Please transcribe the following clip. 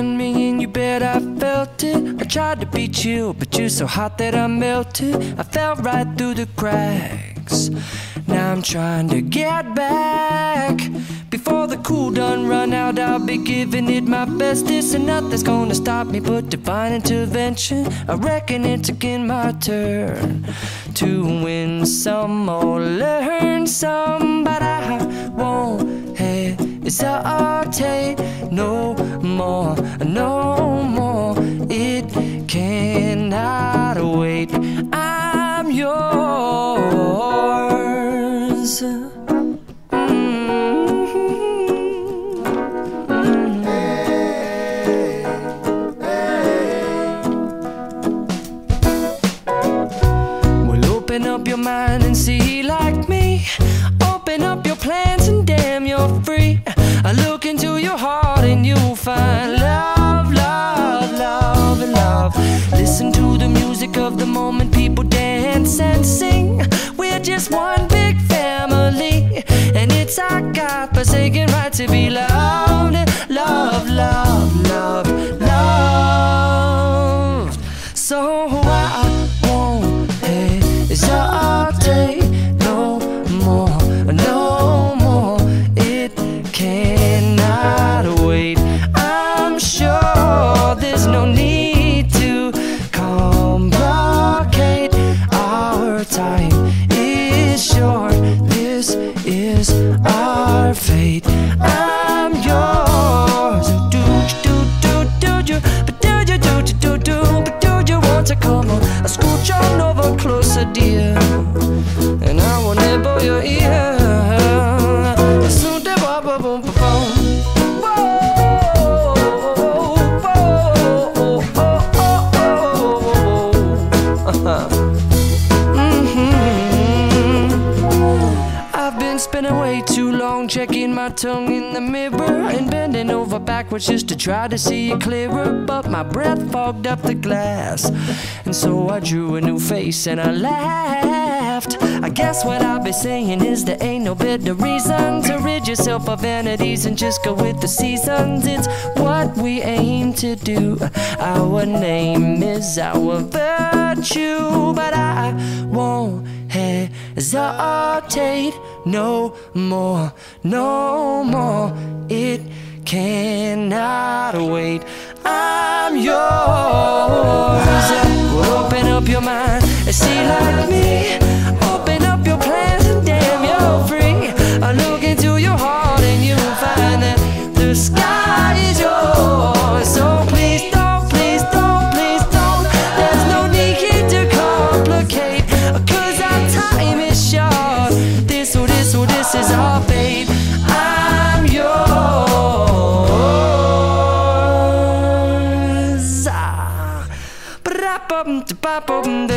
on me and you bet I felt it. I tried to be chill, but you're so hot that I melted. I fell right through the cracks. Now I'm trying to get back. Before the cool done run out, I'll be giving it my bestest, and nothing's gonna stop me but divine intervention. I reckon it's again my turn to win some or learn some, but I won't hesitate no more, no more. It cannot wait. I'm yours. Open up your mind and see like me. Open up your plans and damn, you're free. I look into your heart and you'll find love, love, love, and love. Listen to the music of the moment, people dance and sing. We're just one big family, and it's our God-forsaken right to be loved. Love, love, love, loved. So I won't hesitate no more, no more. It cannot wait. I'm sure there's no need to complicate. Our time is short. This is our fate. I'm yours. Do you, but do you, but do you want to come on? I scooch on over closer, dear, and I will nibble your ear. Soon to boom, boom, boom, boom. I've been spending way too long checking my tongue in the mirror and bending over backwards just to try to see it clearer, but my breath fogged up the glass, and so I drew a new face and I laughed. I guess what I'll be saying is there ain't no better reason to rid yourself of vanities and just go with the seasons. It's what we aim to do. Our name is our virtue, but I won't hesitate no more, no more. It cannot wait. I'm yours. Open up your mind and see like me. Open up your plans and damn, you're free. I look into your heart and you'll find that the sky is yours. So please don't, please don't, please don't. There's no need to complicate, 'cause our time is short. This is our fate. I'm yours.